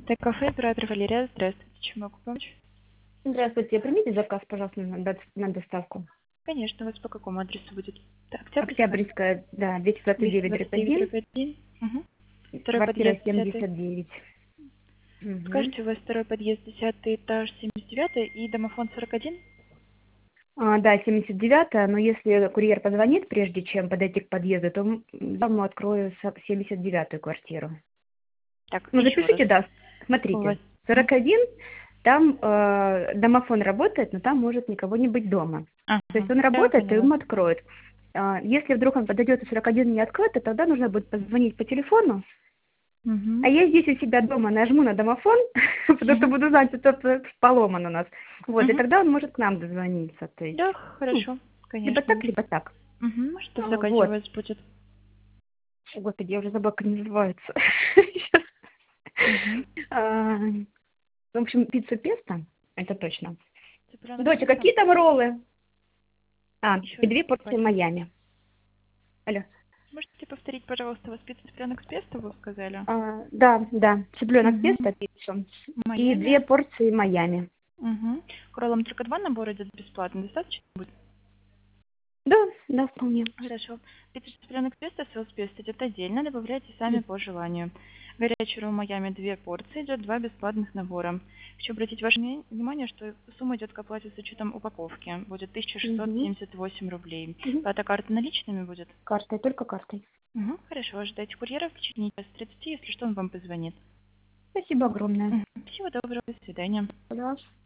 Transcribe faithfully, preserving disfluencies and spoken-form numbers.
Так, кафе, оператор Валерия, здравствуйте, чем могу помочь? Здравствуйте, примите заказ, пожалуйста, на до- на доставку. Конечно, у вас по какому адресу будет? Так, Октябрьская, Октябрьская, да, двести двадцать двести девять двадцать дробь девять один, дробь один. Угу. Второй квартира подъезд, десятый. семьдесят девять. Мгм. Скажите, у вас второй подъезд, десятый этаж, семьдесят девятый и домофон сорок один? А, да, семьдесят девятая, но если курьер позвонит, прежде чем подойти к подъезду, то м, я ему открою со- семьдесят девятую квартиру. Так, Ну, еще раз. запишите, да, У вас... смотрите, М? сорок один, там э, домофон работает, но там может никого не быть дома. То есть Ага, он я работает, и поняла. ему откроют. А, если вдруг он подойдет и сорок один не откроет, то тогда нужно будет позвонить по телефону. А Угу. я здесь у себя дома нажму на домофон, потому что Угу. буду знать, что это поломан у нас. Вот, и Угу. тогда он может к нам дозвониться. То есть, Да, ну, хорошо, либо конечно. так, либо так. Угу. Что в А, заказе у Вот. вас будет? Господи, я уже забыла, как они называются. Угу. А, В общем, пицца песто, это точно. Цыпленок с Доча, мясом? какие там роллы? А, Еще и раз две не порции поняла. Майами. Алло. Можете повторить, пожалуйста, у вас пицца цыпленок с песто, вы сказали? А, да, да, цыпленок Угу. песто, пиццу. И две Майами. порции Майами. Угу. К роллам только два набора идет бесплатно. Достаточно будет? Да, да, вполне. Хорошо. Пицца цыпленок песто, соус песто идет отдельно, добавляйте сами по желанию. Горячий ролл Майами две порции, идет два бесплатных набора. Хочу обратить ваше вни- внимание, что сумма идет к оплате с учетом упаковки. Будет тысяча шестьсот Угу. семьдесят восемь рублей. Угу. Плата карты наличными будет? Картой, только картой. Угу. Хорошо, ожидайте курьера в течение часа тридцати, если что, он вам позвонит. Спасибо огромное. Мгм. Всего доброго, до свидания. Пожалуйста.